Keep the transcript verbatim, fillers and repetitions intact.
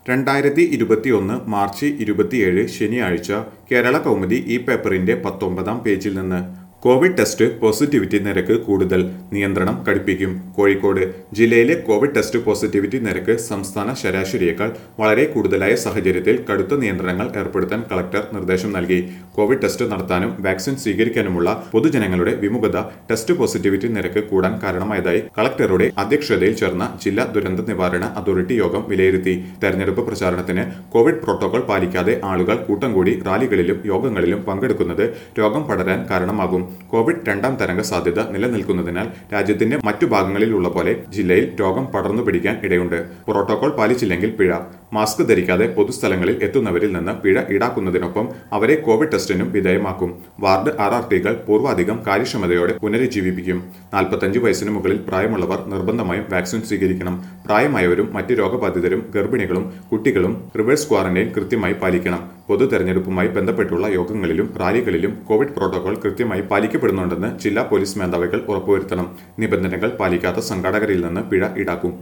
രണ്ടായിരത്തി ഇരുപത്തിയൊന്ന് മാർച്ച് ഇരുപത്തിയേഴ് ശനിയാഴ്ച കേരള കൗമുദി ഈ പേപ്പറിന്റെ പത്തൊമ്പതാം പേജിൽ നിന്ന് കോവിഡ് ടെസ്റ്റ് പോസിറ്റിവിറ്റി നിരക്ക് കൂടുതൽ നിയന്ത്രണം കടുപ്പിക്കും. കോഴിക്കോട് ജില്ലയിലെ കോവിഡ് ടെസ്റ്റ് പോസിറ്റിവിറ്റി നിരക്ക് സംസ്ഥാന ശരാശരിയേക്കാൾ വളരെ കൂടുതലായ സാഹചര്യത്തിൽ കടുത്ത നിയന്ത്രണങ്ങൾ ഏർപ്പെടുത്താൻ കളക്ടർ നിർദ്ദേശം നൽകി. കോവിഡ് ടെസ്റ്റ് നടത്താനും വാക്സിൻ സ്വീകരിക്കാനുമുള്ള പൊതുജനങ്ങളുടെ വിമുഖത ടെസ്റ്റ് പോസിറ്റിവിറ്റി നിരക്ക് കൂടാൻ കാരണമായതായി കളക്ടറുടെ അധ്യക്ഷതയിൽ ചേർന്ന ജില്ലാ ദുരന്ത നിവാരണ അതോറിറ്റി യോഗം വിലയിരുത്തി. തെരഞ്ഞെടുപ്പ് പ്രചാരണത്തിന് കോവിഡ് പ്രോട്ടോകോൾ പാലിക്കാതെ ആളുകൾ കൂട്ടം കൂടി റാലികളിലും യോഗങ്ങളിലും പങ്കെടുക്കുന്നത് രോഗം പടരാൻ കാരണമാകും. കോവിഡ് രണ്ടാം തരംഗ സാധ്യത നിലനിൽക്കുന്നതിനാൽ രാജ്യത്തിന്റെ മറ്റു ഭാഗങ്ങളിലുള്ള പോലെ ജില്ലയിൽ രോഗം പടർന്നു പിടിക്കാൻ ഇടയുണ്ട്. പ്രോട്ടോകോൾ പാലിച്ചില്ലെങ്കിൽ പിഴ. മാസ്ക് ധരിക്കാതെ പൊതുസ്ഥലങ്ങളിൽ എത്തുന്നവരിൽ നിന്ന് പിഴ ഈടാക്കുന്നതിനൊപ്പം അവരെ കോവിഡ് ടെസ്റ്റിനും വിധേയമാക്കും. വാർഡ് ആർ ആർ ടികൾ പൂർവാധികം കാര്യക്ഷമതയോടെ പുനരുജ്ജീവിപ്പിക്കും. നാൽപ്പത്തഞ്ച് വയസ്സിന് മുകളിൽ പ്രായമുള്ളവർ നിർബന്ധമായും വാക്സിൻ സ്വീകരിക്കണം. പ്രായമായവരും മറ്റ് രോഗബാധിതരും ഗർഭിണികളും കുട്ടികളും റിവേഴ്സ് ക്വാറന്റൈൻ കൃത്യമായി പാലിക്കണം. പൊതു തെരഞ്ഞെടുപ്പുമായി ബന്ധപ്പെട്ടുള്ള യോഗങ്ങളിലും റാലികളിലും കോവിഡ് പ്രോട്ടോകോൾ കൃത്യമായി പാലിക്കപ്പെടുന്നുണ്ടെന്ന് ജില്ലാ പോലീസ് മേധാവികൾ ഉറപ്പുവരുത്തണം. നിബന്ധനകൾ പാലിക്കാത്ത സംഘാടകരിൽ നിന്ന് പിഴ ഈടാക്കും.